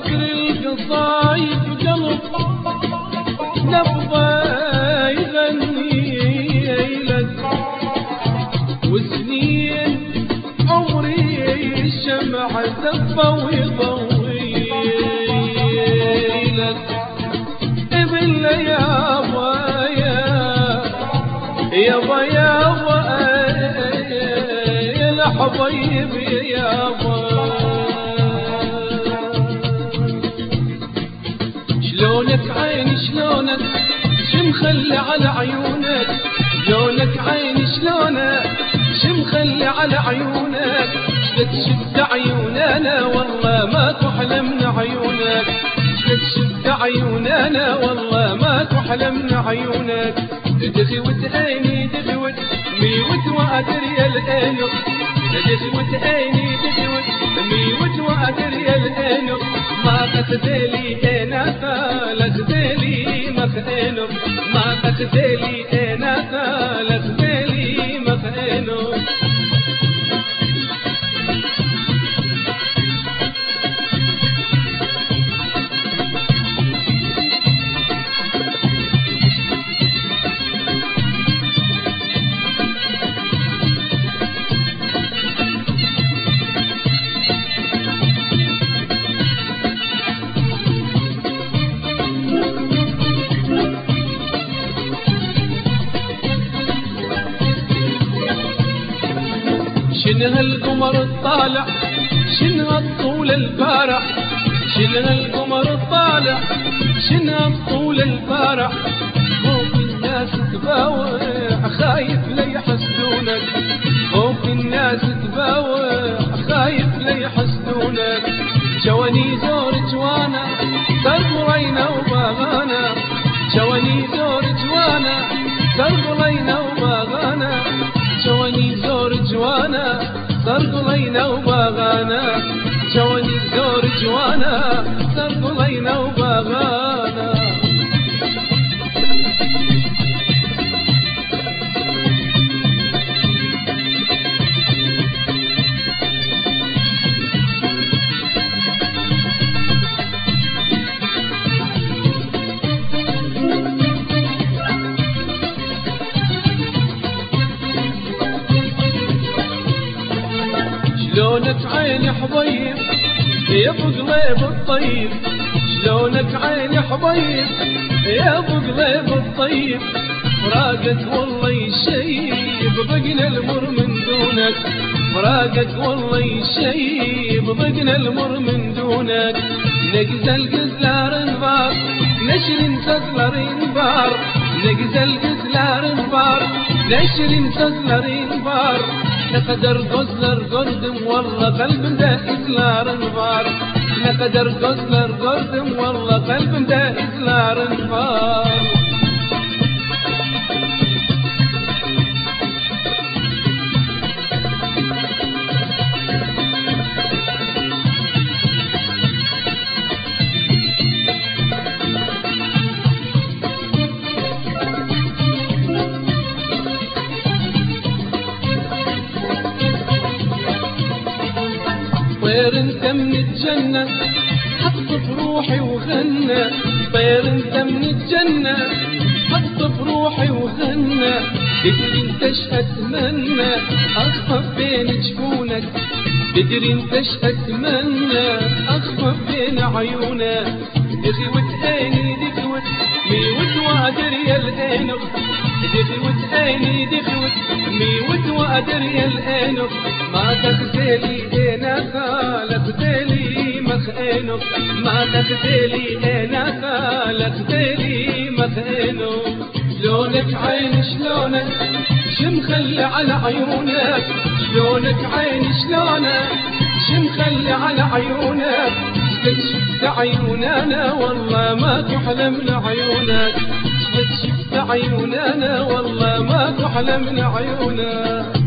فكر القصايد قلب نبضه يغني لك، وسنين عمري الشمع زفه ويضوي لك. ابن يابا يابا يابا يا الحبيب يابا، شلونك عيني شلونك شمخلي على عيونك، شلونك عيني شلونك شمخلي على عيونك، شد عيوننا والله ما تحلمنا عيونك، شد عيوننا والله ما تحلمنا عيونك. دخوت عيني دخوت ميوت وادري الانق، دخوت عيني دخوت ميوت وادري الانق، ما تخذلي انا خالخذلي مخينق، ما تخذلي انا خالخذلي مخينق. شنها القمر الطالع شنها الطول الفارع، شنها القمر الطالع شنها الطول الفارع، خوف الناس تباوع خايف لا يحسدونك، خوف الناس تباوع خايف لا يحسدونك. جواني زور جوانا ترضينا وباغانا، جواني زور جوانا ترضينا وباغانا، جواني زور جوانا ترضينا وباغانا، جواني زور جوانا ترضينا وباغانا. شلونك عيني حبيب يا ابو قليب الطيب، شلونك عيني حبيب يا ابو قليب الطيب، فراقت والله يشيب بقنا المر من دونك، فراقت والله يشيب بقنا المر من دونك. نقزل قزلار انبار نشر سزلر انبار، نقزل قزلار انبار نشر سزلر انبار، نقدر قزلر قردم والله قلب ده إزلار انبار، نقدر قزلر قردم والله قلب ده إزلار انبار. طير انت من الجنة حط في روحي وغنى، طير انت من الجنة حط في روحي وغنى، تدري انت ايش اتمنى اخفف بين جفونك، تدري انت ايش اتمنى اخفف بين عيونك. دخوت عيني دخوت ميوت وادري الانق، دخوت عيني دخوت ميوت وادري الانق، ما تخذلي انا خالخذلي مخينق، ما تخذلي انا خالخذلي مخينق. شلونك عيني شلونك شمخلي على عيونك، شلونك عيني شلونك شمخلي على عيونك، شفت عيوننا والله ما تحلمنا عيونك، شفت عيوننا والله ما تحلمنا عيونك.